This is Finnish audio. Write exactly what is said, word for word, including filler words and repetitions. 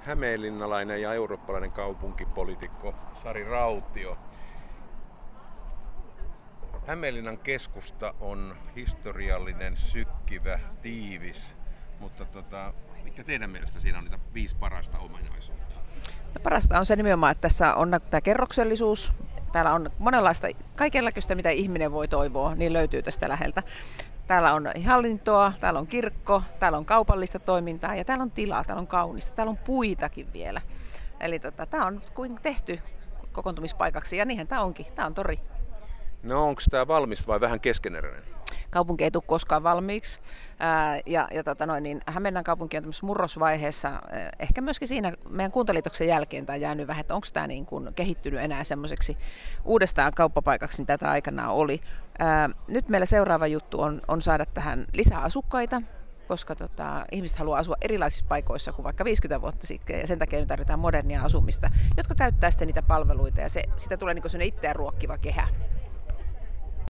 hämeenlinnalainen ja eurooppalainen kaupunkipoliitikko Sari Rautio. Hämeenlinnan keskusta on historiallinen, sykkivä, tiivis, mutta tota, mitkä teidän mielestä siinä on niitä viisi parasta ominaisuutta? No, parasta on se nimenomaan, että tässä on tämä kerroksellisuus. Täällä on monenlaista, kaikenlaista, mitä ihminen voi toivoa, niin löytyy tästä läheltä. Täällä on hallintoa, täällä on kirkko, täällä on kaupallista toimintaa ja täällä on tilaa, täällä on kaunista, täällä on puitakin vielä. Eli tota, tämä on kuin tehty kokoontumispaikaksi ja niinhän tämä onkin, tämä on tori. No onko tämä valmis vai vähän keskeneräinen? Kaupunki ei tule koskaan valmiiksi. Ää, ja, ja tota noin, niin Hämeenlinnan kaupunki on tämmöisessä murrosvaiheessa, ää, ehkä myöskin siinä meidän kuntaliitoksen jälkeen tämä jäänyt vähän, että onko tämä niin kuin kehittynyt enää semmoiseksi uudestaan kauppapaikaksi, niin tätä aikanaan oli. Ää, nyt meillä seuraava juttu on, on saada tähän lisää asukkaita, koska tota, ihmiset haluaa asua erilaisissa paikoissa kuin vaikka viisikymmentä vuotta sitten, ja sen takia me tarvitaan modernia asumista, jotka käyttää sitten niitä palveluita, ja se, sitä tulee niin kuin sellainen itseään ruokkiva kehä.